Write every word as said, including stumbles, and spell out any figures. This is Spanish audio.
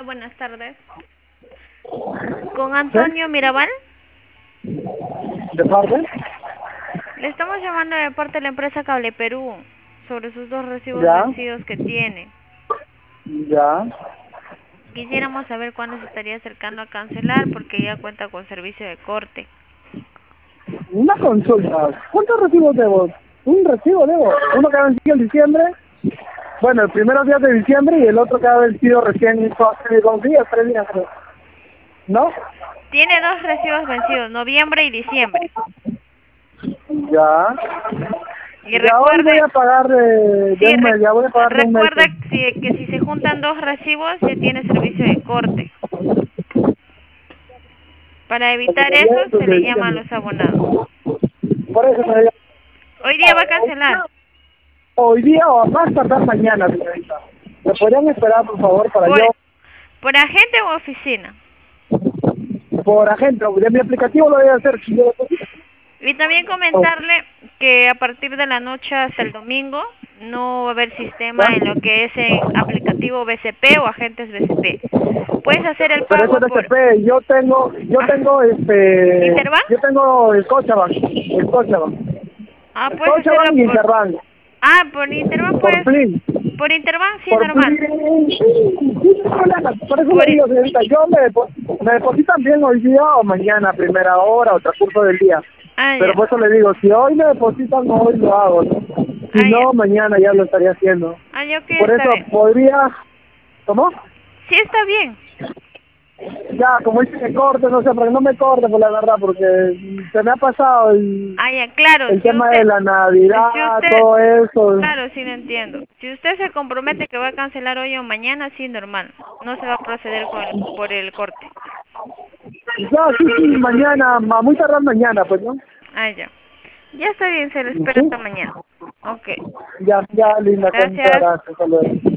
buenas tardes. ¿Con Antonio Mirabal? ¿De parte? Le estamos llamando de parte de la empresa Cable Perú sobre sus dos recibos Ya, vencidos que tiene. ya. Quisiéramos saber cuándo se estaría acercando a cancelar porque ya cuenta con servicio de corte. Una consulta. ¿Cuántos recibos debo? Un recibo debo. Uno que ha vencido en diciembre. Bueno, el primero día de diciembre y el otro que ha vencido recién hace dos días, tres días creo. ¿No? Tiene dos recibos vencidos, noviembre y diciembre. Ya. Y Ya hoy voy recuerde, a pagar de, de sí, un mes, re- ya voy a pagar de un mes. recuerda si- que si se juntan dos recibos ya tiene servicio de corte. Para Porque evitar sería eso esto se de le llama a diciembre. los abonados. Por eso me Hoy día va a cancelar. hoy día o a más tardar mañana, señorita. ¿Me podrían esperar, por favor, para ¿Por, yo, por agente o oficina? por agente, de mi aplicativo lo voy a hacer? Si yo- Y también comentarle que a partir de la noche hasta el domingo no va a haber ¿Ya? sistema en lo que es en aplicativo B C P o agentes B C P. Puedes hacer el Pero eso pago es por D T P, yo tengo, yo ah, tengo este, Interbank. yo tengo el Cochabamba, el Cochabamba, Ah, el puedes hacerlo Cochabamba y por Interbank, ah, por Interbank por puedes Plin, por Interbank sí por normal. Plin, sí, sí, no hay problema. Por eso Por le digo, señorita, yo me, depo- me depositan bien hoy día o mañana a primera hora o transcurso del día, ah pero ya. por eso le digo, si hoy me depositan, hoy lo hago, ¿no? Si Ah ya. no, mañana ya lo estaría haciendo. Ah, yo que Por está eso bien. podría, ¿cómo? Sí está bien. Ya, como dice que corte, no sé, pero no me corte por la verdad, porque se me ha pasado el, Ah ya, claro, el si tema usted de la Navidad, si usted todo eso. claro, sí lo entiendo. Si usted se compromete que va a cancelar hoy o mañana, sí, normal. No se va a proceder con el- por el corte. Ya, sí, sí, mañana, a muy tardar mañana, pues, ¿no? Ah, ya. Ya está bien, se lo espero Sí, hasta mañana. Ok. ya, ya, linda, con muchas Gracias. gracias, hasta luego.